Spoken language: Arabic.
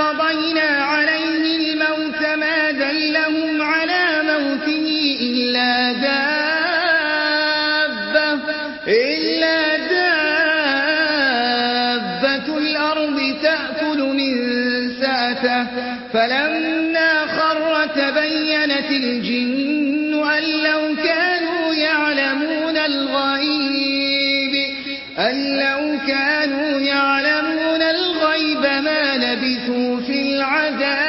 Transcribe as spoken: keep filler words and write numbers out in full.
قضينا عليه الموت ما دلهم على موته إلا دابة, إلا دابة الأرض تأكل من سأته فلما خر تبينت الجن أن لو كانوا يعلمون الغيب أن لو كانوا يعلمون الغيب ما لبثوا في العذاب